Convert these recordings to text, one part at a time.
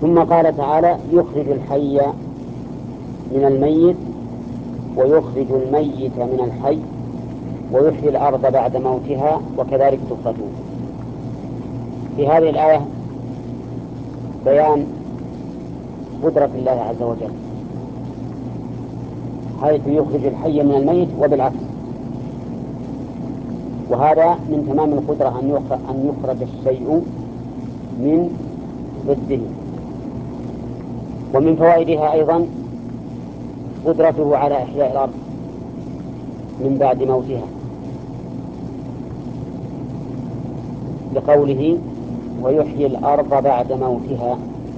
ثم قال تعالى يخرج الحي من الميت ويخرج الميت من الحي ويحيي الأرض بعد موتها وكذلك تخرجون. في هذه الآية بيان قدرة الله عز وجل، حيث يخرج الحي من الميت وبالعكس، وهذا من تمام القدرة أن يخرج الشيء من ضده. ومن فوائدها أيضا قدرته على إحياء الأرض من بعد موتها، لقوله ويحيي الأرض بعد موتها.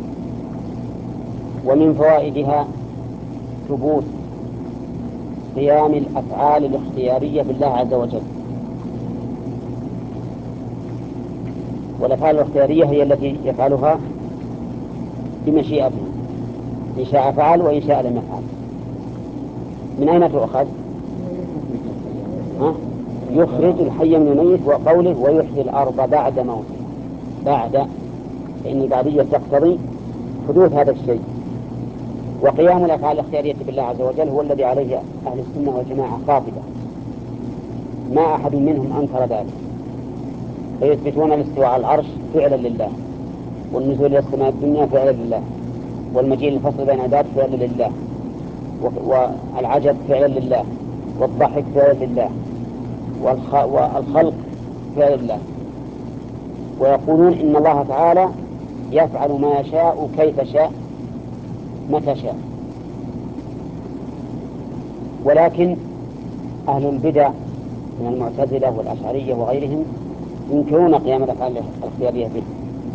ومن فوائدها ثبوت قيام الأفعال الاختيارية بالله عز وجل، والأفعال الاختيارية هي التي يفعلها بمشيئته، إن شاء فعل وإن شاء لم يفعل. من أين تؤخذ؟ يخرج الحي من الميت، وقوله ويحيي الأرض بعد موته، بعد، فإن البعدية تقتضي حدوث هذا الشيء. وقيام الأفعال الاختيارية بالله عز وجل هو الذي عليه أهل السنة والجماعة قاطبة، ما أحد منهم أنكر ذلك، فيثبتون الاستواء على العرش فعلا لله، والنزول إلى السماء الدنيا فعلا لله، والمجيء الفصل بين عباد فعلا لله، والعجب فعلا لله، والضحك فعلا لله، والخلق فعلا لله. ويقولون إن الله تعالى يفعل ما يشاء كيف شاء متى شاء. ولكن أهل البدع من المعتزلة والأشعرية وغيرهم ينكرون قيام الأفعال الاختيارية به،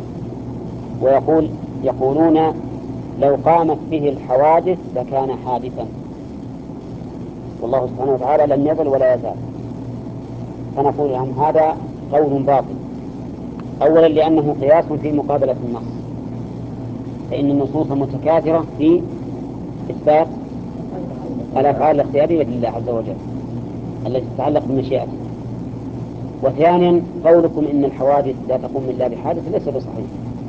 يقولون لو قامت به الحوادث لكان حادثا، والله سبحانه وتعالى لم يزل ولا يزال. فنقول لهم هذا قول باطل، أولا لأنه قياس في مقابلة النص، فإن النصوص متكاثرة في إثبات الأفعال الاختيارية لله عز وجل التي تتعلق بمشيئته. وثانيا قولكم إن الحوادث لا تقوم إلا بحادث ليس بصحيح،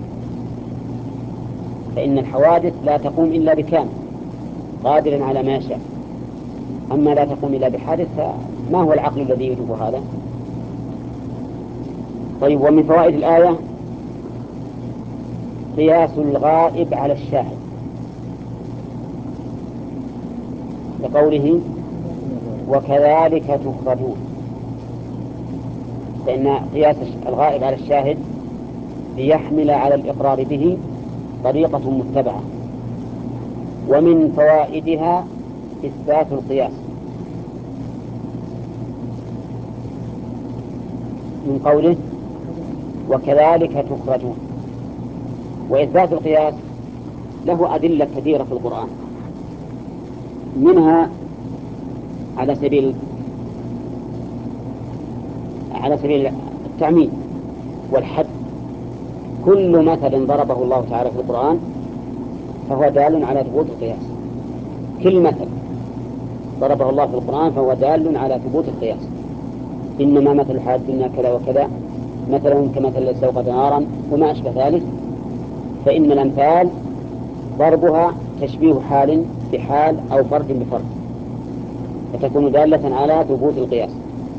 فإن الحوادث لا تقوم إلا بكامل قادر على ما يشاء، أما لا تقوم إلا بحادث فما هو العقل الذي يوجب هذا؟ طيب، ومن فوائد الآية قياس الغائب على الشاهد، لقوله وكذلك تخرجون، فإن قياس الغائب على الشاهد ليحمل على الإقرار به طريقة متبعة. ومن فوائدها إثبات القياس، من قوله وكذلك تخرجون. وإثبات القياس له أدلة كثيرة في القرآن، منها على سبيل التعميم والحد. كل مثل ضربه الله تعالى في القرآن فهو دال على ثبوت القياس، كل مثل ضربه الله في القرآن فهو دال على ثبوت القياس. إنما مثل الحياة الدنيا كذا وكذا، مثلهم كمثل الذي استوقد نارا وما أشبه ذلك. فإن الأمثال ضربها تشبيه حال بحال أو فرد بفرد، فتكون دالة على ثبوت القياس.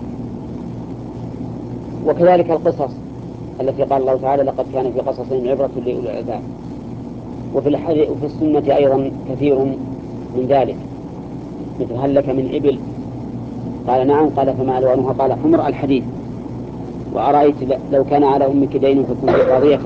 وكذلك القصص التي قال الله تعالى لقد كان في قصصهم عبرة لأولي الألباب. وفي السنة أيضا كثير من ذلك، مثل هل لك من إبل؟ قال نعم. قال فما ألوانها؟ قال حمر. الحديث. وأرأيت لو كان على أمك دين فكنت قاضيته.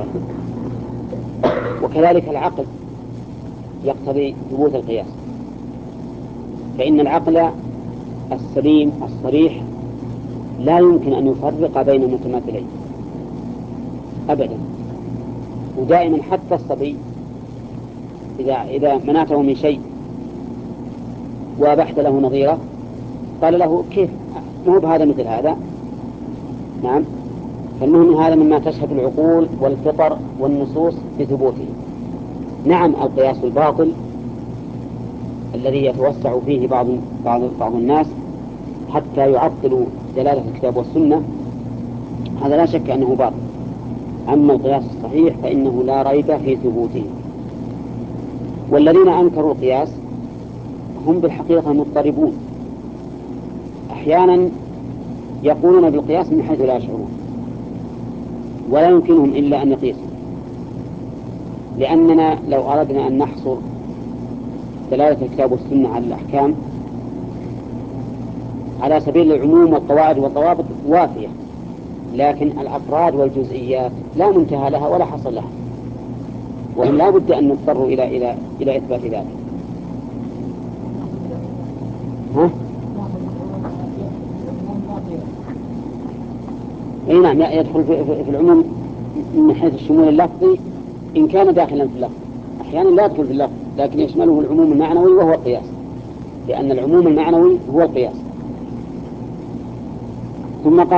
وكذلك العقل يقتضي ثبوت القياس، فإن العقل السليم الصريح لا يمكن أن يفرق بين متماثلين أبدا. ودائما حتى الصبي إذا منعته من شيء وأبحت له نظيره قال له كيف مو بهذا مثل هذا؟ نعم. فالمهم هذا مما تشهد العقول والفطر والنصوص بثبوته. نعم، القياس الباطل الذي يتوسع فيه بعض الناس حتى يعطلوا دلالة الكتاب والسنة، هذا لا شك أنه باطل. أما القياس الصحيح فإنه لا ريب في ثبوته. والذين أنكروا القياس هم بالحقيقة مضطربون، أحيانا يقولون بالقياس من حيث لا يشعرون، ولا يمكنهم إلا أن يقيسوا، لأننا لو أردنا أن نحصر دلالة الكتاب والسنة على الأحكام على سبيل العموم والقواعد والضوابط وافية، لكن الأفراد والجزئيات لا منتهى لها ولا حصر لها، وهم لا بد أن نضطروا إلى إثبات ذلك. ها؟ أي نعم، يدخل في العموم من حيث الشمول اللفظي إن كان داخلا في اللفظ، أحيانا لا يدخل في اللفظ لكن يشمله العموم المعنوي وهو القياس، لأن العموم المعنوي هو القياس. ثم قال